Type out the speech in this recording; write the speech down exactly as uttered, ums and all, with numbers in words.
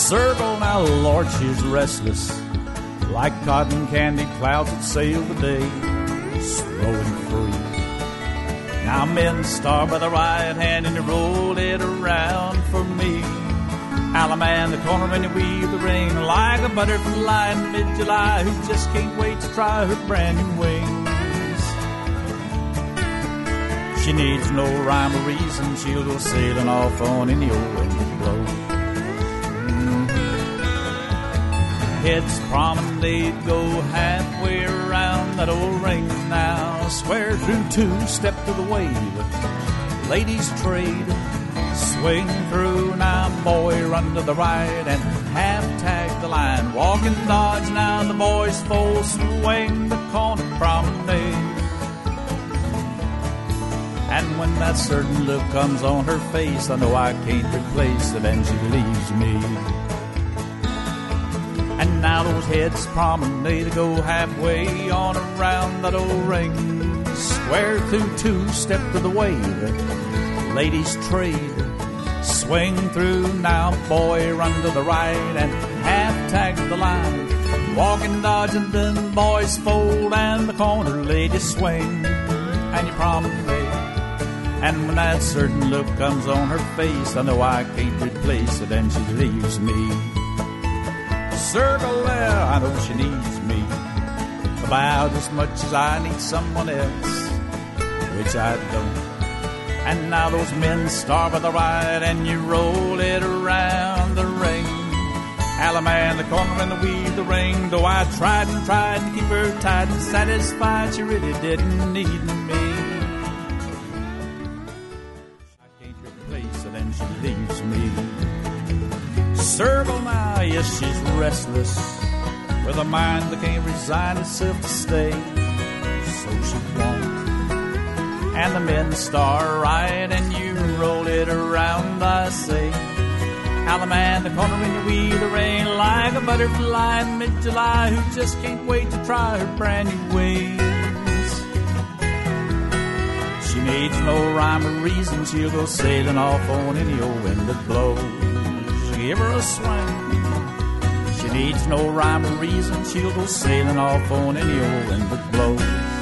Circle now, Lord, she's restless, like cotton candy clouds that sail the day, slow and free. Now men start by the right hand and you roll it around for me. Alaman, the corner and you weave the ring like a butterfly in mid-July who just can't wait to try her brand new wings. She needs no rhyme or reason, she'll go sailing off on any old wind that blows. Heads promenade, go halfway around that old ring now. Square through two, step to the wave, ladies trade. Swing through now, boy, run to the right and half tag the line. Walk and dodge now, the boys full swing the corner promenade. And when that certain look comes on her face, I know I can't replace it and she leaves me. And now those heads promenade, go halfway on around that old ring. Square through two, step to the wave, ladies trade. Swing through now, boy, run to the right and half tag the line. Walk and dodge and then boys fold and the corner ladies swing and you promenade. And when that certain look comes on her face, I know I can't replace it and she leaves me. Circle there, I know she needs me about as much as I need someone else, which I don't. And now those men start by the right and you roll it around the ring. Alaman, the corner and the weave the ring. Though I tried and tried to keep her tight and satisfied, she really didn't need me. I can't replace her and she leaves me. Circle now, yes, she's restless, with a mind that can't resign itself to stay. So she won't. And the men start right and you roll it around, I say. Alaman, the corner and you weave the rain like a butterfly in mid-July who just can't wait to try her brand new wings. She needs no rhyme or reason, she'll go sailing off on any old wind that blows. Give her a swing. She needs no rhyme or reason, she'll go sailing off on any old wind that blows.